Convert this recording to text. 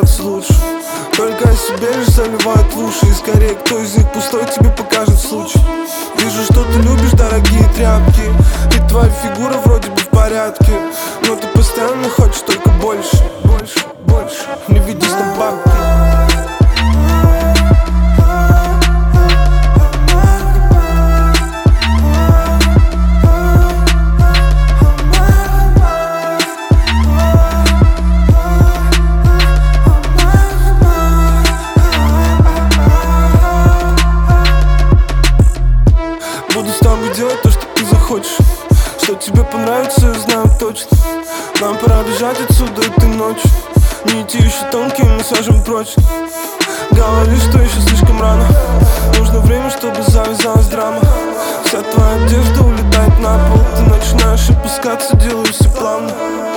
казаться лучше. Только о себе лишь заливают в уши. И скорее, кто из них пустой, тебе покажет случай. Вижу, что ты любишь дорогие тряпки, и твоя фигура вроде бы в порядке, но ты постоянно хочешь только больше, больше, больше. Не видишь там бабки. Буду с тобой делать то, что ты захочешь. Что тебе понравится, я знаю точно. Нам пора бежать отсюда этой ночью. Не идти еще тонким массажем прочь. Говоришь, что еще слишком рано. Нужно время, чтобы завязалась драма. Вся твоя одежда улетает на пол. Ты начинаешь опускаться, делаю все плавно.